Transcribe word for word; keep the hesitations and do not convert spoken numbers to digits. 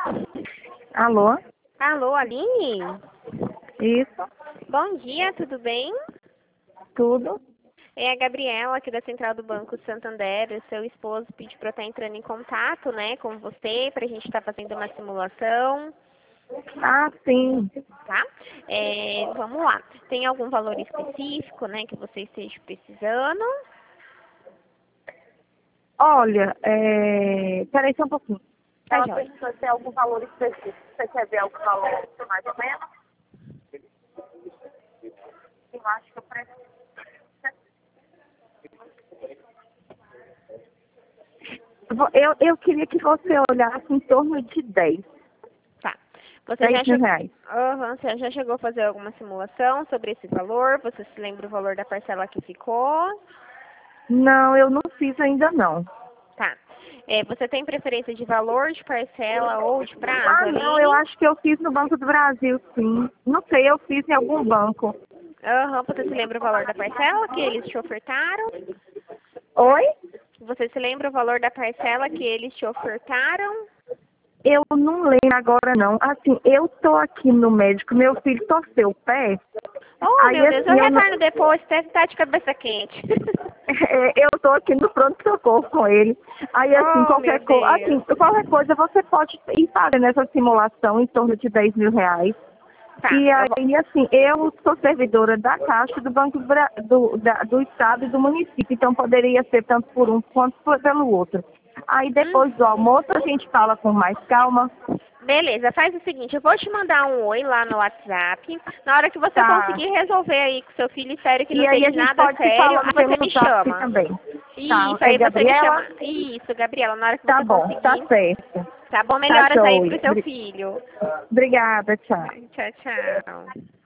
Alô? Alô, Aline? Isso, Bom dia, tudo bem? tudo. É a Gabriela aqui da Central do Banco Santander. O seu esposo pediu para eu estar entrando em contato, né, com você, para a gente estar fazendo uma simulação, Ah, sim. tá? É, vamos lá. Tem algum valor específico, né, que você esteja precisando? Olha, é... peraí só um pouquinho. Tá Ela joia. precisa ter algum valor específico. Você quer ver algum valor mais ou menos? Eu acho que eu preciso. Eu, eu queria que você olhasse em torno de dez Tá. Você já dez mil chegou... reais. Aham, você já chegou a fazer alguma simulação sobre esse valor? Você se lembra o valor da parcela que ficou? Não, eu não fiz ainda não. Tá. É, você tem preferência de valor, de parcela ou de prazo, Ah, não, eu Aline? acho que eu fiz no Banco do Brasil, sim. Não sei, eu fiz em algum banco. Aham, você se lembra o valor da parcela que eles te ofertaram? Oi? Você se lembra o valor da parcela que eles te ofertaram? Eu não lembro agora não. Assim, eu tô aqui no médico, meu filho torceu o pé. Oh, Aí meu Deus, eu assim, eu não. retorno depois, até tá de cabeça quente. É, eu tô aqui no pronto-socorro com ele. Aí assim, Oh, meu qualquer coisa. Assim, Deus. qualquer coisa você pode ir fazendo essa simulação em torno de dez mil reais. Tá, E eu vou... aí, assim, eu sou servidora da Caixa do Banco do, Bra- do, da- do Estado e do município, então poderia ser tanto por um quanto por- pelo outro. Aí Hum, depois do almoço a gente fala com mais calma. beleza, faz o seguinte, eu vou te mandar um oi lá no WhatsApp. Na hora que você Tá. conseguir resolver aí com seu filho, sério que não E aí a seja gente nada pode se sério, falando aí você pelo me zap chama. também. Tá, Isso, é aí você me chama. Gabriela? Isso, Gabriela, na hora que Tá você bom, tá conseguir. certo. Tá bom? Tá Melhoras aí pro joia. seu Bri- filho. Obrigada, tchau. Tchau, tchau.